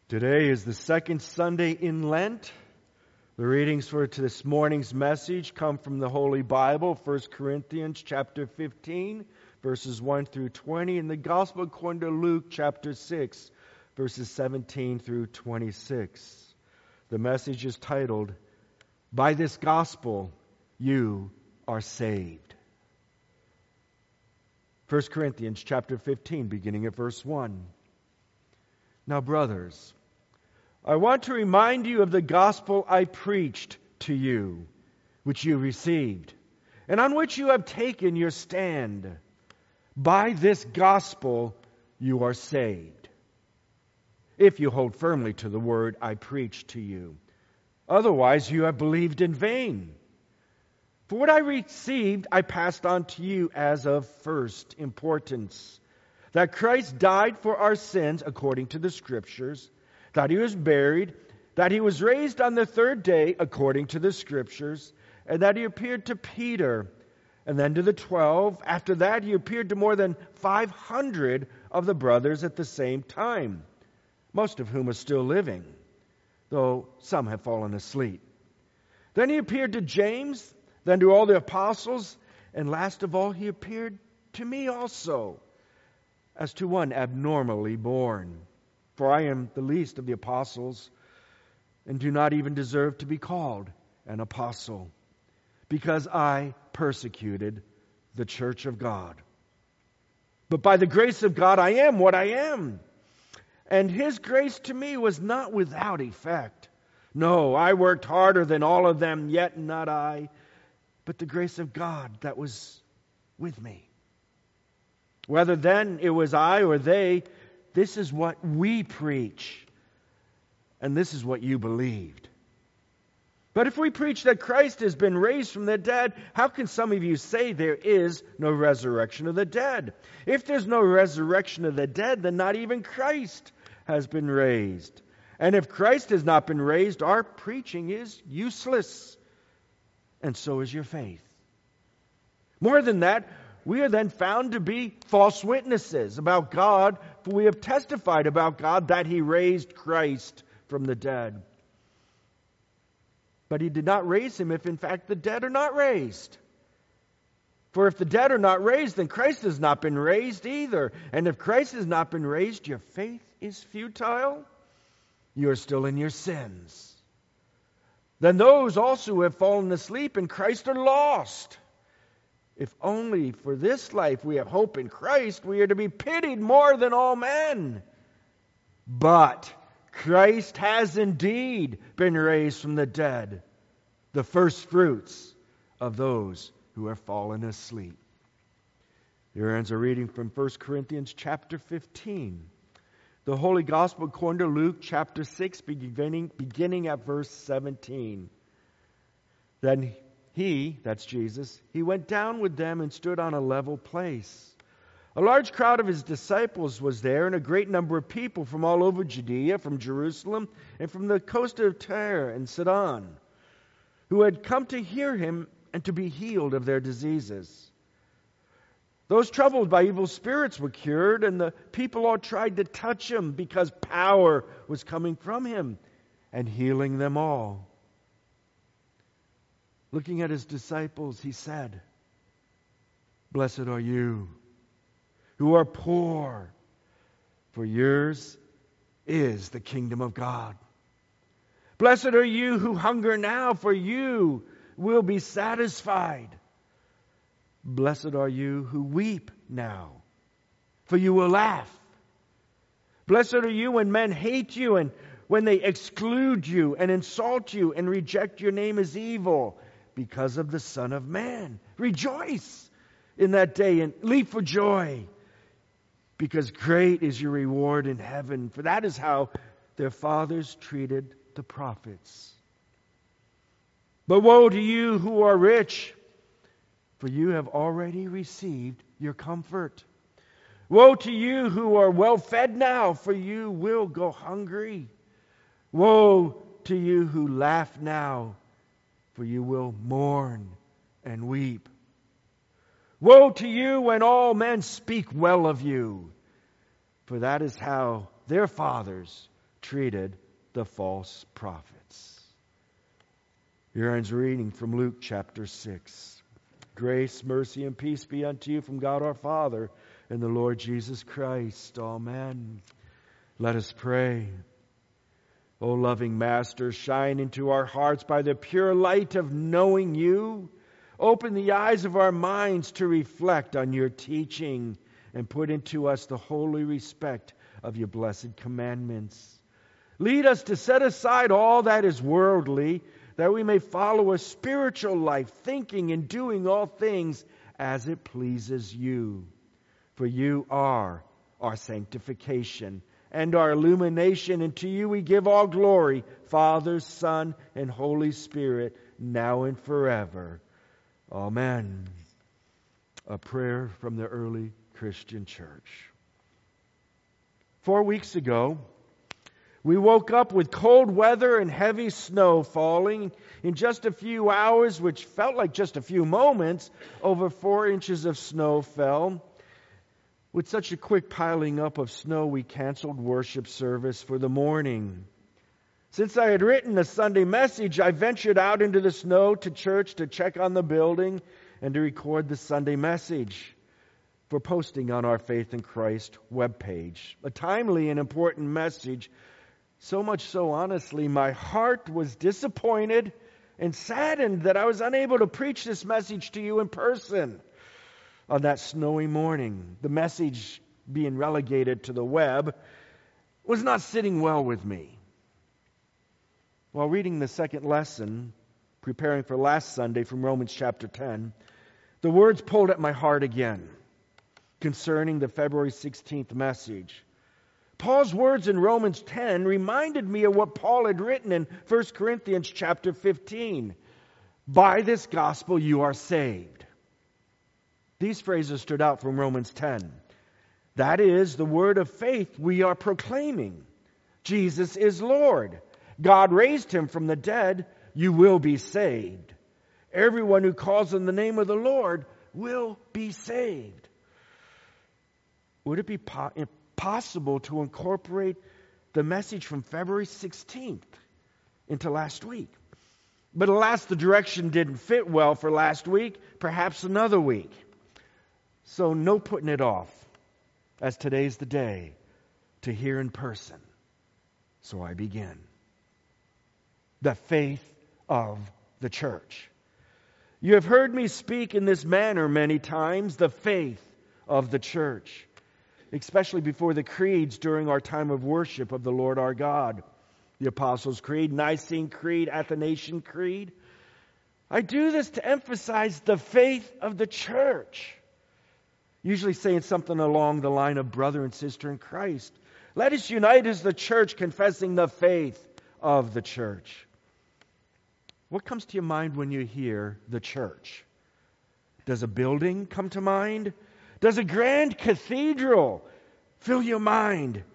Today is the second Sunday in Lent. The readings for this morning's message come from the Holy Bible, 1 Corinthians chapter 15, verses 1 through 20, and the Gospel according to Luke chapter 6, verses 17 through 26. The message is titled, "By this Gospel you are saved." 1 Corinthians chapter 15, beginning at verse 1. Now, brothers, I want to remind you of the gospel I preached to you, which you received, and on which you have taken your stand. By this gospel you are saved, if you hold firmly to the word I preached to you. Otherwise you have believed in vain. For what I received I passed on to you as of first importance, that Christ died for our sins according to the Scriptures, that He was buried, that He was raised on the third day according to the Scriptures, and that He appeared to Peter, and then to the 12. After that He appeared to more than 500 of the brothers at the same time, most of whom are still living, though some have fallen asleep. Then He appeared to James, then to all the apostles, and last of all He appeared to me also, as to one abnormally born. For I am the least of the apostles, and do not even deserve to be called an apostle, because I persecuted the church of God. But by the grace of God I am what I am, and His grace to me was not without effect. No, I worked harder than all of them, yet not I, but the grace of God that was with me. Whether then it was I or they, this is what we preach, and this is what you believed. But if we preach that Christ has been raised from the dead, how can some of you say there is no resurrection of the dead? If there's no resurrection of the dead, then not even Christ has been raised. And if Christ has not been raised, our preaching is useless, and so is your faith. More than that, we are then found to be false witnesses about God, for we have testified about God that He raised Christ from the dead. But He did not raise Him if in fact the dead are not raised. For if the dead are not raised, then Christ has not been raised either. And if Christ has not been raised, your faith is futile. You are still in your sins. Then those also who have fallen asleep in Christ are lost. If only for this life we have hope in Christ, we are to be pitied more than all men. But Christ has indeed been raised from the dead, the first fruits of those who have fallen asleep. Here ends a reading from 1 Corinthians chapter 15. The Holy Gospel according to Luke chapter 6, beginning at verse 17. Then He, that's Jesus, He went down with them and stood on a level place. A large crowd of His disciples was there, and a great number of people from all over Judea, from Jerusalem, and from the coast of Tyre and Sidon, who had come to hear Him and to be healed of their diseases. Those troubled by evil spirits were cured, and the people all tried to touch Him, because power was coming from Him and healing them all. Looking at His disciples, He said, "Blessed are you who are poor, for yours is the kingdom of God. Blessed are you who hunger now, for you will be satisfied. Blessed are you who weep now, for you will laugh. Blessed are you when men hate you and when they exclude you and insult you and reject your name as evil because of the Son of Man. Rejoice in that day and leap for joy, because great is your reward in heaven, for that is how their fathers treated the prophets. But woe to you who are rich, for you have already received your comfort. Woe to you who are well fed now, for you will go hungry. Woe to you who laugh now, for you will mourn and weep. Woe to you when all men speak well of you, for that is how their fathers treated the false prophets. Here ends reading from Luke chapter 6. Grace, mercy, and peace be unto you from God our Father and the Lord Jesus Christ. Amen. Let us pray. O loving Master, shine into our hearts by the pure light of knowing you. Open the eyes of our minds to reflect on your teaching and put into us the holy respect of your blessed commandments. Lead us to set aside all that is worldly, that we may follow a spiritual life, thinking and doing all things as it pleases you. For you are our sanctification and our illumination, and to you we give all glory, Father, Son, and Holy Spirit, now and forever. Amen. A prayer from the early Christian church. 4 weeks ago, we woke up with cold weather and heavy snow falling. In just a few hours, which felt like just a few moments, over 4 inches of snow fell. With such a quick piling up of snow, we canceled worship service for the morning. Since I had written a Sunday message, I ventured out into the snow to church to check on the building and to record the Sunday message for posting on our Faith in Christ webpage. A timely and important message. So much so, honestly, my heart was disappointed and saddened that I was unable to preach this message to you in person on that snowy morning. The message being relegated to the web was not sitting well with me. While reading the second lesson, preparing for last Sunday from Romans chapter 10, the words pulled at my heart again concerning the February 16th message. Paul's words in Romans 10 reminded me of what Paul had written in 1 Corinthians chapter 15. By this gospel you are saved. These phrases stood out from Romans 10. That is the word of faith we are proclaiming. Jesus is Lord. God raised him from the dead. You will be saved. Everyone who calls on the name of the Lord will be saved. Would it be possible to incorporate the message from February 16th into last week? But alas, the direction didn't fit well for last week, perhaps another week. So no putting it off, as today's the day to hear in person. So I begin. The faith of the church. You have heard me speak in this manner many times, the faith of the church, especially before the creeds during our time of worship of the Lord our God. The Apostles' Creed, Nicene Creed, Athanasian Creed. I do this to emphasize the faith of the church. Usually saying something along the line of brother and sister in Christ. Let us unite as the church, confessing the faith of the church. What comes to your mind when you hear the church? Does a building come to mind? Does a grand cathedral fill your mind?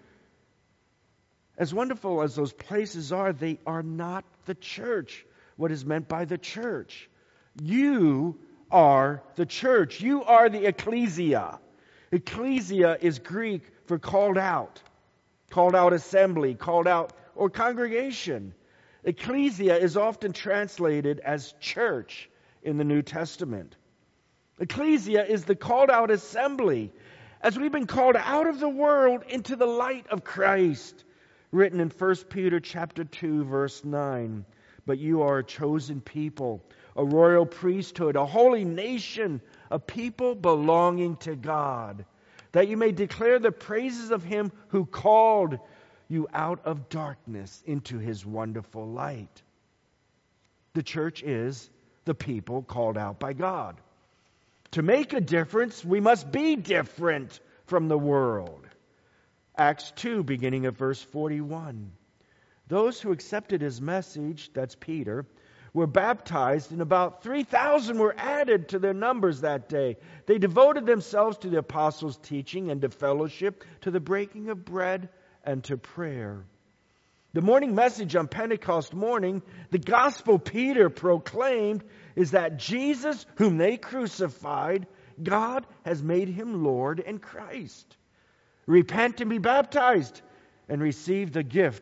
As wonderful as those places are, they are not the church. What is meant by the church? You are the church. You are the ecclesia. Ecclesia is Greek for called out assembly, called out, or congregation. Ecclesia is often translated as church in the New Testament. Ecclesia is the called out assembly, as we've been called out of the world into the light of Christ, written in 1 Peter chapter 2, verse 9. But you are a chosen people, a royal priesthood, a holy nation, a people belonging to God, that you may declare the praises of Him who called you out of darkness into His wonderful light. The church is the people called out by God. To make a difference, we must be different from the world. Acts 2, beginning at verse 41. Those who accepted His message, that's Peter, were baptized, and about 3,000 were added to their numbers that day. They devoted themselves to the apostles' teaching and to fellowship, to the breaking of bread, and to prayer. The morning message on Pentecost morning, the gospel Peter proclaimed, is that Jesus, whom they crucified, God has made Him Lord and Christ. Repent and be baptized and receive the gift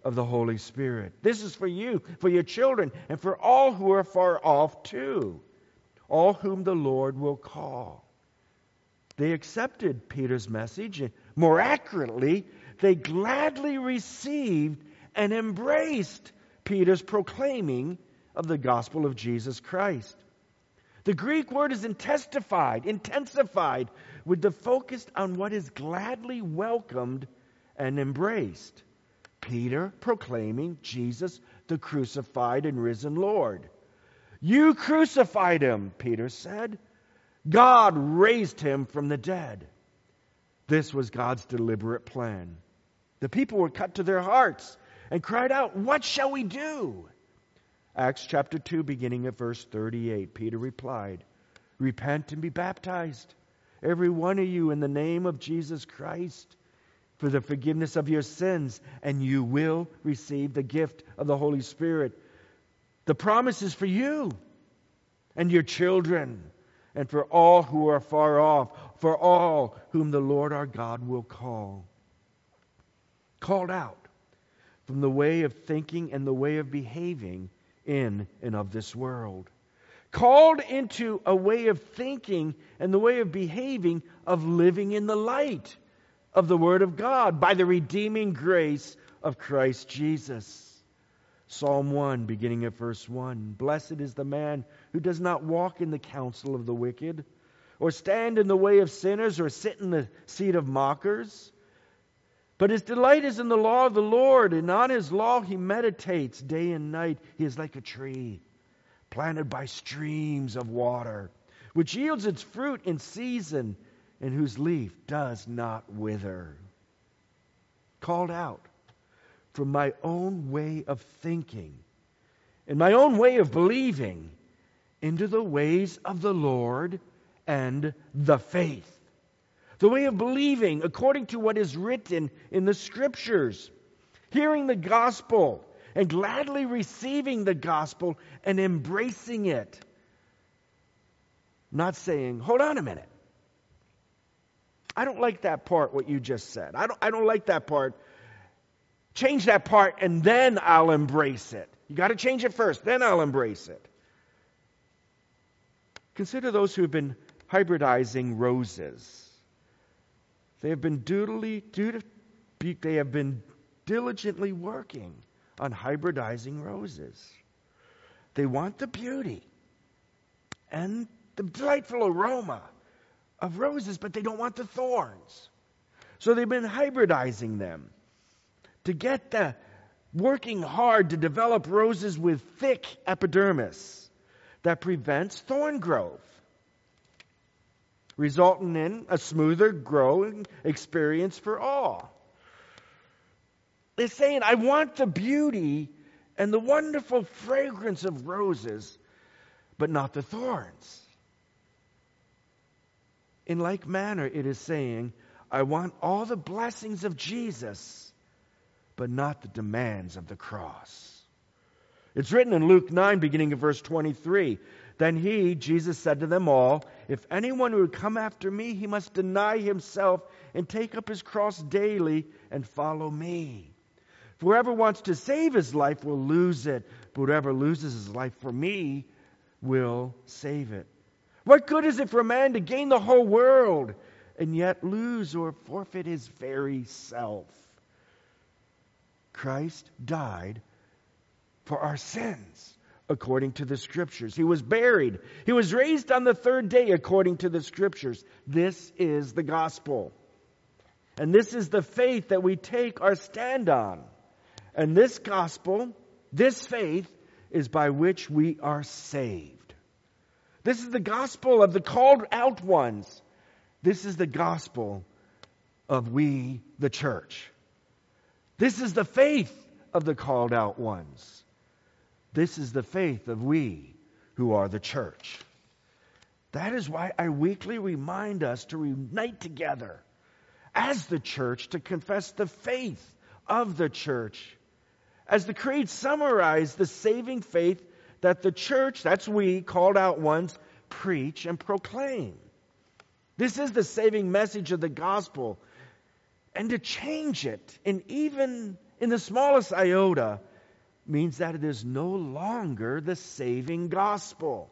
of the Holy Spirit. This is for you, for your children, and for all who are far off too, all whom the Lord will call. They accepted Peter's message, and more accurately, they gladly received and embraced Peter's proclaiming of the gospel of Jesus Christ. The Greek word is intensified, with the focus on what is gladly welcomed and embraced. Peter proclaiming Jesus, the crucified and risen Lord. You crucified him, Peter said. God raised him from the dead. This was God's deliberate plan. The people were cut to their hearts and cried out, "What shall we do?" Acts chapter 2, beginning at verse 38, Peter replied, "Repent and be baptized, every one of you, in the name of Jesus Christ, for the forgiveness of your sins, and you will receive the gift of the Holy Spirit. The promise is for you and your children, and for all who are far off, for all whom the Lord our God will call." Called out from the way of thinking and the way of behaving in and of this world. Called into a way of thinking and the way of behaving of living in the light of the Word of God by the redeeming grace of Christ Jesus. Psalm 1, beginning at verse 1. Blessed is the man who does not walk in the counsel of the wicked, or stand in the way of sinners, or sit in the seat of mockers. But his delight is in the law of the Lord, and on his law he meditates day and night. He is like a tree planted by streams of water, which yields its fruit in season, and whose leaf does not wither. Called out from my own way of thinking and my own way of believing into the ways of the Lord and the faith. The way of believing according to what is written in the Scriptures. Hearing the gospel and gladly receiving the gospel and embracing it. Not saying, hold on a minute. I don't like that part, what you just said. I don't like that part. Change that part and then I'll embrace it. You got to change it first, then I'll embrace it. Consider those who have been hybridizing roses. They have been diligently working on hybridizing roses. They want the beauty and the delightful aroma of roses, but they don't want the thorns. So they've been hybridizing them to get the working hard to develop roses with thick epidermis that prevents thorn growth, resulting in a smoother growing experience for all. They're saying, I want the beauty and the wonderful fragrance of roses, but not the thorns. In like manner, it is saying, I want all the blessings of Jesus, but not the demands of the cross. It's written in Luke 9, beginning of verse 23. Then he, Jesus, said to them all, if anyone would come after me, he must deny himself and take up his cross daily and follow me. For whoever wants to save his life will lose it, but whoever loses his life for me will save it. What good is it for a man to gain the whole world and yet lose or forfeit his very self? Christ died for our sins according to the Scriptures. He was buried. He was raised on the third day according to the Scriptures. This is the gospel. And this is the faith that we take our stand on. And this gospel, this faith, is by which we are saved. This is the gospel of the called out ones. This is the gospel of we, the church. This is the faith of the called out ones. This is the faith of we who are the church. That is why I weekly remind us to unite together as the church to confess the faith of the church. As the creed summarized the saving faith that the church, that's we, called out ones, preach and proclaim. This is the saving message of the gospel. And to change it, and even in the smallest iota, means that it is no longer the saving gospel.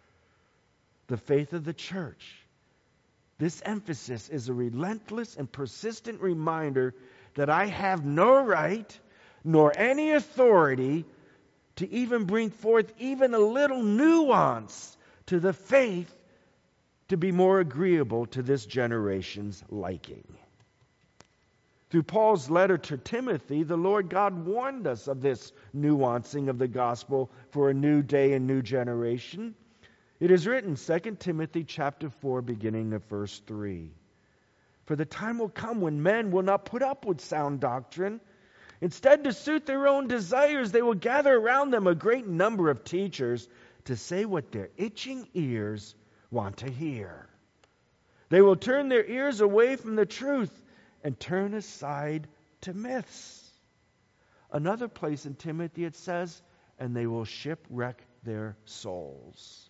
The faith of the church. This emphasis is a relentless and persistent reminder that I have no right nor any authority to even bring forth even a little nuance to the faith to be more agreeable to this generation's liking. Through Paul's letter to Timothy, the Lord God warned us of this nuancing of the gospel for a new day and new generation. It is written, 2 Timothy chapter 4, beginning of verse 3. For the time will come when men will not put up with sound doctrine. Instead, to suit their own desires, they will gather around them a great number of teachers to say what their itching ears want to hear. They will turn their ears away from the truth and turn aside to myths. Another place in Timothy it says, and they will shipwreck their souls.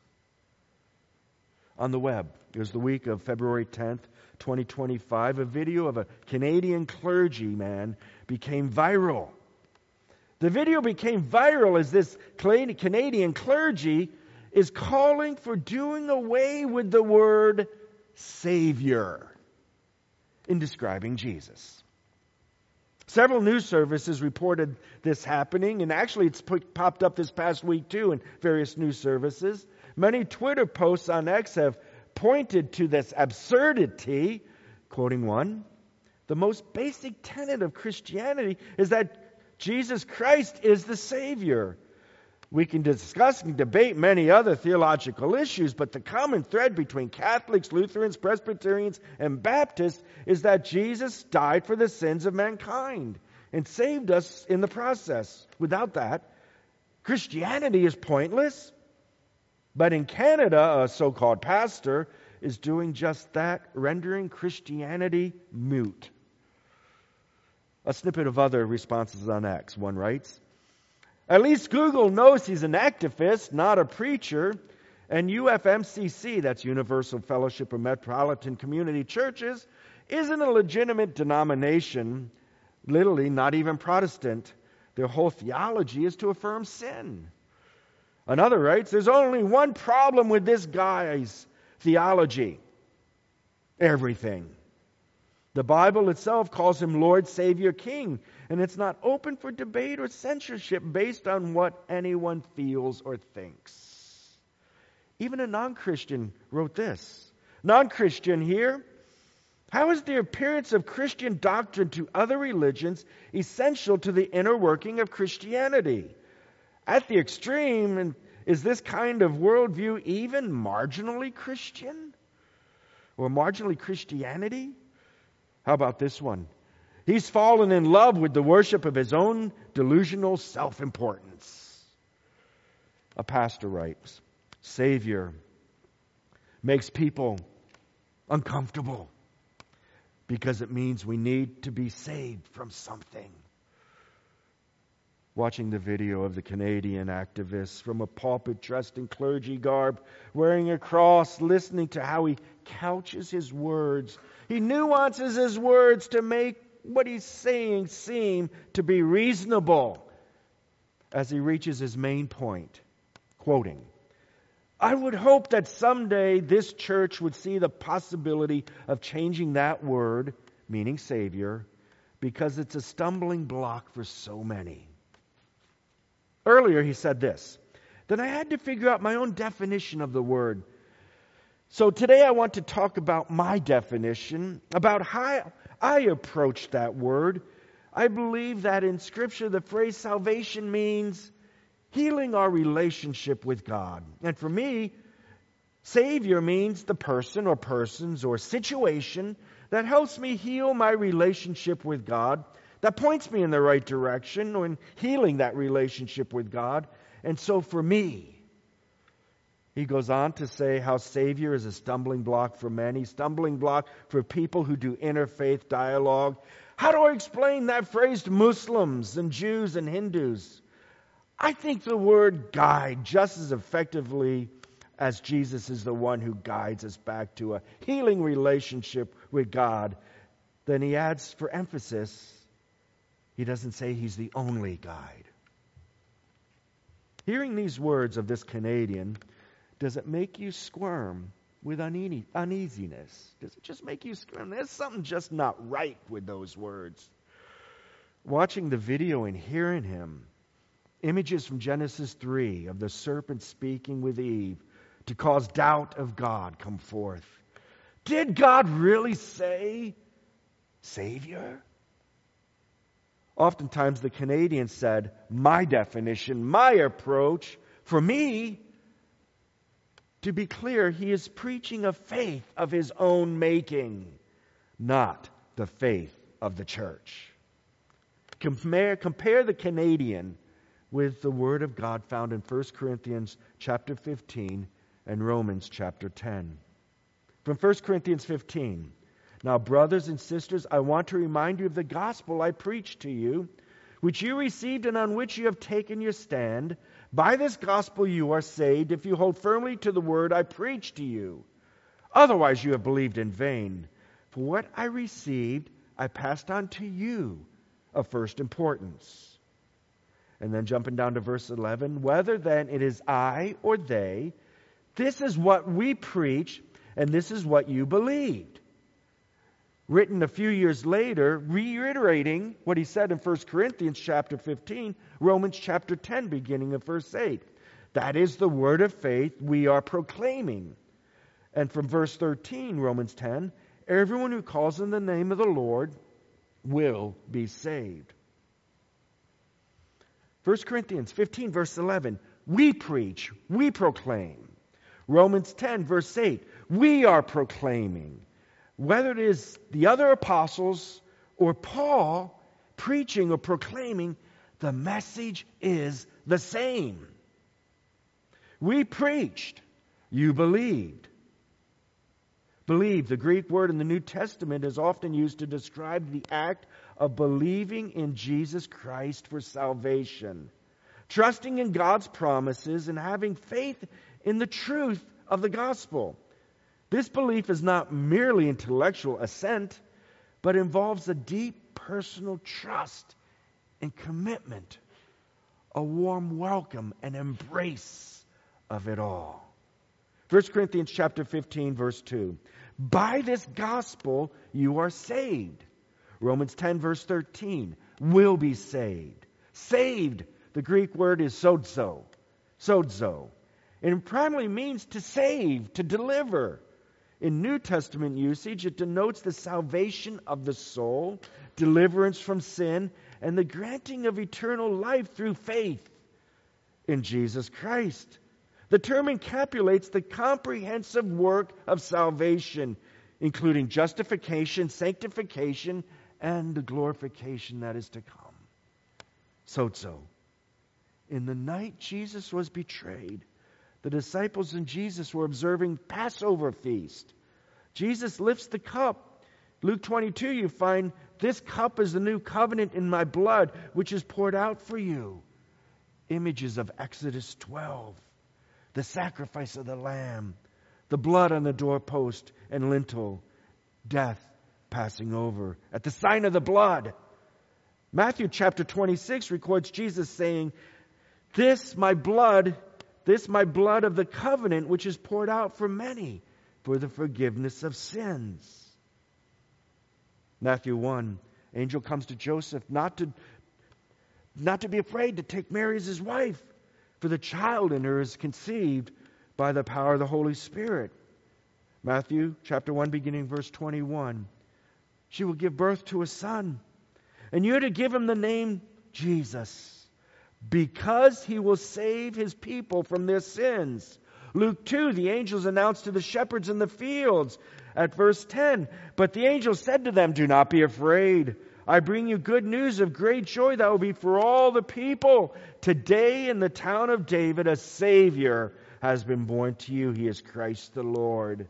On the web, it was the week of February 10th, 2025, a video of a Canadian clergyman became viral. The video became viral as this Canadian clergy is calling for doing away with the word Savior in describing Jesus. Several news services reported this happening, and actually it's popped up this past week too in various news services. Many Twitter posts on X have pointed to this absurdity, quoting one, the most basic tenet of Christianity is that Jesus Christ is the Savior. We can discuss and debate many other theological issues, but the common thread between Catholics, Lutherans, Presbyterians, and Baptists is that Jesus died for the sins of mankind and saved us in the process. Without that, Christianity is pointless. But in Canada, a so-called pastor is doing just that, rendering Christianity moot. A snippet of other responses on X. One writes, at least Google knows he's an activist, not a preacher, and UFMCC, that's Universal Fellowship of Metropolitan Community Churches, isn't a legitimate denomination, literally not even Protestant. Their whole theology is to affirm sin. Another writes, there's only one problem with this guy's theology. Everything. The Bible itself calls him Lord, Savior, King, and it's not open for debate or censorship based on what anyone feels or thinks. Even a non-Christian wrote this. Non-Christian here, how is the appearance of Christian doctrine to other religions essential to the inner working of Christianity? At the extreme, is this kind of worldview even marginally Christian? Or marginally Christianity? How about this one? He's fallen in love with the worship of his own delusional self-importance. A pastor writes, Savior makes people uncomfortable because it means we need to be saved from something. Watching the video of the Canadian activist from a pulpit dressed in clergy garb, wearing a cross, listening to how he couches his words. He nuances his words to make what he's saying seem to be reasonable as he reaches his main point. Quoting, I would hope that someday this church would see the possibility of changing that word, meaning Savior, because it's a stumbling block for so many. Earlier he said this, then I had to figure out my own definition of the word. So today I want to talk about my definition, about how I approach that word. I believe that in Scripture the phrase salvation means healing our relationship with God. And for me, Savior means the person or persons or situation that helps me heal my relationship with God, that points me in the right direction in healing that relationship with God. And so for me, he goes on to say how Savior is a stumbling block for many, stumbling block for people who do interfaith dialogue. How do I explain that phrase to Muslims and Jews and Hindus? I think the word guide just as effectively as Jesus is the one who guides us back to a healing relationship with God. Then he adds for emphasis, He doesn't say He's the only guide. Hearing these words of this Canadian, does it make you squirm with uneasiness? Does it just make you squirm? There's something just not right with those words. Watching the video and hearing him, images from Genesis 3 of the serpent speaking with Eve to cause doubt of God come forth. Did God really say Savior? Oftentimes the Canadian said, my definition, my approach, for me, to be clear, he is preaching a faith of his own making, not the faith of the church. Compare the Canadian with the Word of God found in 1 Corinthians chapter 15 and Romans chapter 10. From 1 Corinthians 15, now, brothers and sisters, I want to remind you of the gospel I preached to you, which you received and on which you have taken your stand. By this gospel you are saved if you hold firmly to the word I preached to you. Otherwise you have believed in vain. For what I received, I passed on to you of first importance. And then jumping down to verse 11, whether then it is I or they, this is what we preach, and this is what you believed. Written a few years later, reiterating what he said in 1 Corinthians chapter 15, Romans chapter 10, beginning of verse 8. That is the word of faith we are proclaiming. And from verse 13, Romans 10, everyone who calls in the name of the Lord will be saved. 1 Corinthians 15, verse 11, we preach, we proclaim. Romans 10, verse 8, we are proclaiming. Whether it is the other apostles or Paul preaching or proclaiming, the message is the same. We preached, you believed. Believe, the Greek word in the New Testament is often used to describe the act of believing in Jesus Christ for salvation, trusting in God's promises and having faith in the truth of the gospel. This belief is not merely intellectual assent, but involves a deep personal trust and commitment, a warm welcome and embrace of it all. 1 Corinthians chapter 15, verse 2. By this gospel you are saved. Romans 10, verse 13. Will be saved. Saved, the Greek word is sozo. Sozo. And it primarily means to save, to deliver. In New Testament usage, it denotes the salvation of the soul, deliverance from sin, and the granting of eternal life through faith in Jesus Christ. The term encapsulates the comprehensive work of salvation, including justification, sanctification, and the glorification that is to come. Sozo. In the night Jesus was betrayed, the disciples and Jesus were observing Passover feast. Jesus lifts the cup. Luke 22, you find, this cup is the new covenant in my blood, which is poured out for you. Images of Exodus 12, the sacrifice of the lamb, the blood on the doorpost and lintel, death passing over at the sign of the blood. Matthew chapter 26 records Jesus saying, this my blood of the covenant, which is poured out for many for the forgiveness of sins. Matthew 1, angel comes to Joseph not to be afraid to take Mary as his wife, for the child in her is conceived by the power of the Holy Spirit. Matthew chapter 1, beginning verse 21. She will give birth to a son, and you are to give him the name Jesus, because he will save his people from their sins. Luke 2, the angels announced to the shepherds in the fields at verse 10, but the angel said to them, do not be afraid. I bring you good news of great joy that will be for all the people. Today in the town of David, a Savior has been born to you. He is Christ the Lord.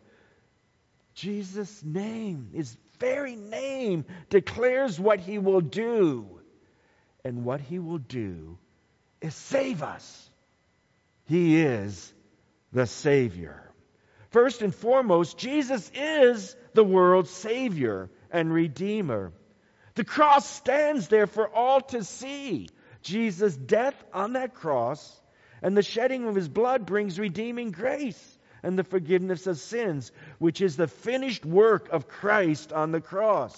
Jesus' name, his very name, declares what he will do. And what he will do is save us. He is the Savior. First and foremost, Jesus is the world's Savior and Redeemer. The cross stands there for all to see. Jesus' death on that cross and the shedding of his blood brings redeeming grace and the forgiveness of sins, which is the finished work of Christ on the cross.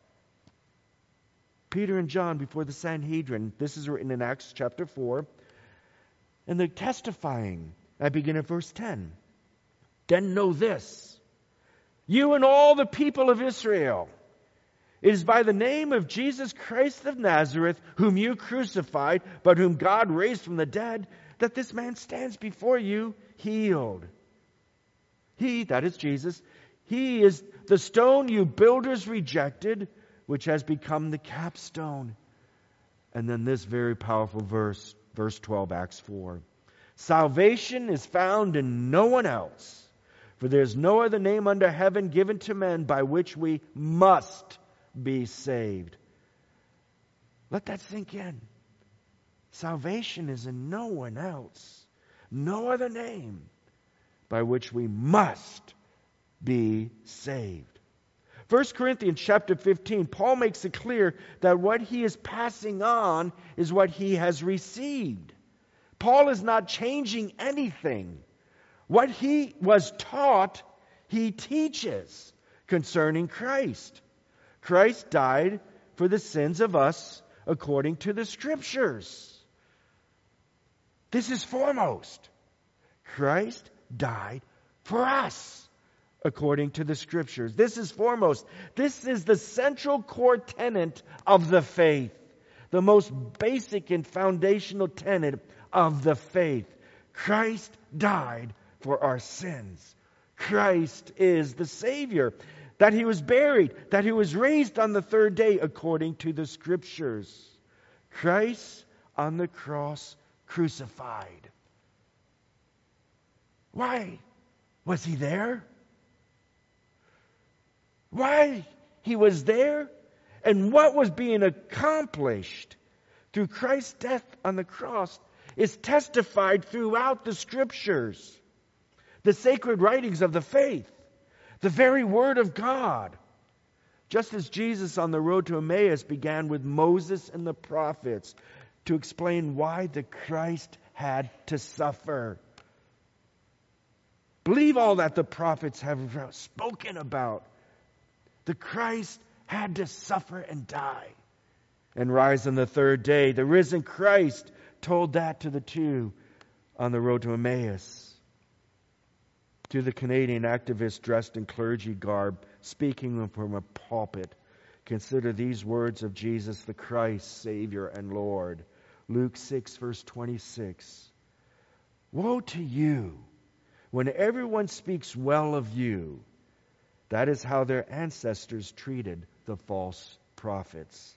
Peter and John before the Sanhedrin, this is written in Acts chapter 4, and they're testifying. I begin at verse 10. Then know this, you and all the people of Israel, it is by the name of Jesus Christ of Nazareth, whom you crucified, but whom God raised from the dead, that this man stands before you healed. He, that is Jesus, he is the stone you builders rejected, which has become the capstone. And then this very powerful verse, verse 12, Acts 4. Salvation is found in no one else, for there is no other name under heaven given to men by which we must be saved. Let that sink in. Salvation is in no one else, no other name by which we must be saved. 1 Corinthians chapter 15, Paul makes it clear that what he is passing on is what he has received. Paul is not changing anything. What he was taught, he teaches concerning Christ. Christ died for the sins of us according to the Scriptures. This is foremost. Christ died for us according to the Scriptures. This is foremost. This is the central core tenet of the faith. The most basic and foundational tenet of the faith. Christ died for our sins. Christ is the Savior. That he was buried, that he was raised on the third day according to the Scriptures. Christ on the cross crucified. Why was he there? Why he was there? And what was being accomplished through Christ's death on the cross is testified throughout the Scriptures, the sacred writings of the faith. The very Word of God. Just as Jesus on the road to Emmaus began with Moses and the prophets to explain why the Christ had to suffer. Believe all that the prophets have spoken about. The Christ had to suffer and die and rise on the third day. The risen Christ told that to the two on the road to Emmaus. To the Canadian activist dressed in clergy garb, speaking from a pulpit, consider these words of Jesus, the Christ, Savior and Lord. Luke 6, verse 26. Woe to you when everyone speaks well of you. That is how their ancestors treated the false prophets.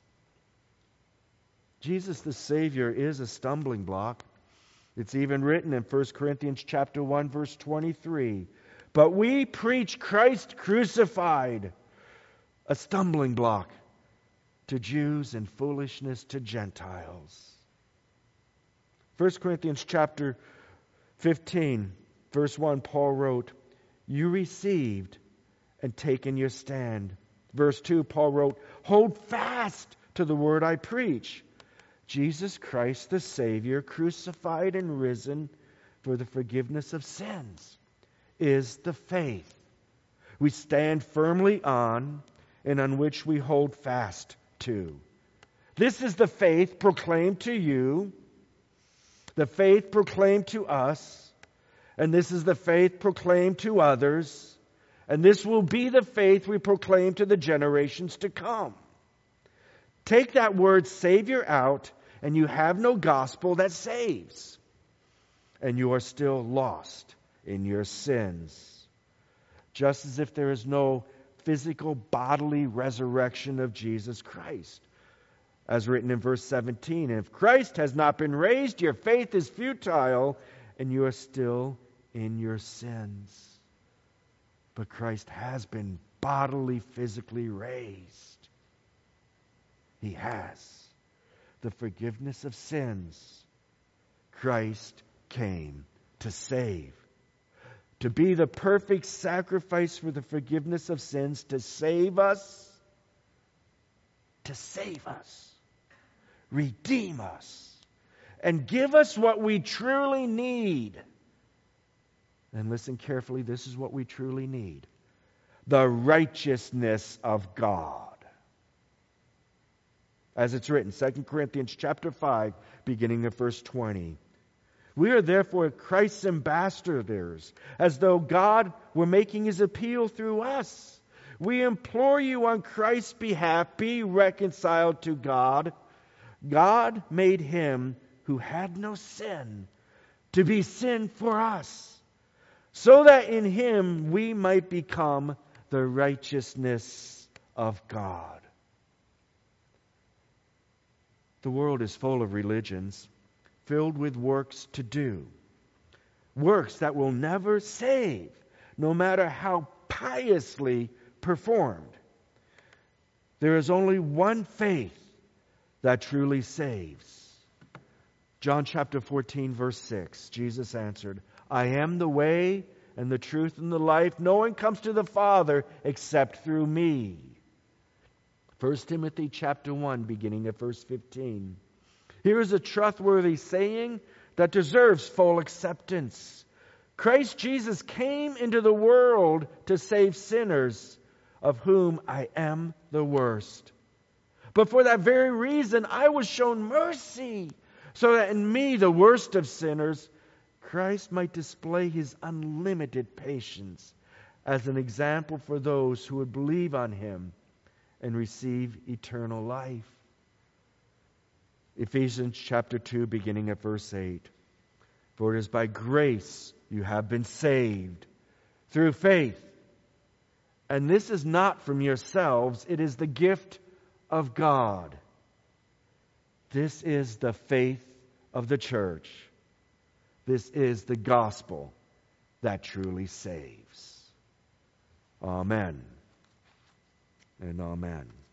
Jesus, the Savior, is a stumbling block. It's even written in 1 Corinthians chapter 1, verse 23. But we preach Christ crucified, a stumbling block to Jews and foolishness to Gentiles. 1 Corinthians chapter 15, verse 1, Paul wrote, you received and taken your stand. Verse 2, Paul wrote, hold fast to the word I preach. Jesus Christ, the Savior, crucified and risen for the forgiveness of sins, is the faith we stand firmly on and on which we hold fast to. This is the faith proclaimed to you, the faith proclaimed to us, and this is the faith proclaimed to others, and this will be the faith we proclaim to the generations to come. Take that word Savior out, and you have no gospel that saves. And you are still lost in your sins. Just as if there is no physical bodily resurrection of Jesus Christ. As written in verse 17, if Christ has not been raised, your faith is futile, and you are still in your sins. But Christ has been bodily, physically raised. He has. The forgiveness of sins. Christ came to save. To be the perfect sacrifice for the forgiveness of sins, to save us to save us, redeem us, and give us what we truly need. And listen carefully, this is what we truly need: the righteousness of God. As it's written, 2 Corinthians chapter 5, beginning of verse 20. We are therefore Christ's ambassadors, as though God were making his appeal through us. We implore you on Christ's behalf, be reconciled to God. God made him who had no sin to be sin for us, so that in him we might become the righteousness of God. The world is full of religions, filled with works to do. Works that will never save, no matter how piously performed. There is only one faith that truly saves. John chapter 14, verse 6, Jesus answered, I am the way and the truth and the life. No one comes to the Father except through me. 1 Timothy chapter 1, beginning at verse 15. Here is a trustworthy saying that deserves full acceptance. Christ Jesus came into the world to save sinners, of whom I am the worst. But for that very reason, I was shown mercy, so that in me, the worst of sinners, Christ might display his unlimited patience as an example for those who would believe on him and receive eternal life. Ephesians chapter 2, beginning at verse 8. For it is by grace you have been saved, through faith. And this is not from yourselves, it is the gift of God. This is the faith of the church. This is the gospel that truly saves. Amen and amen.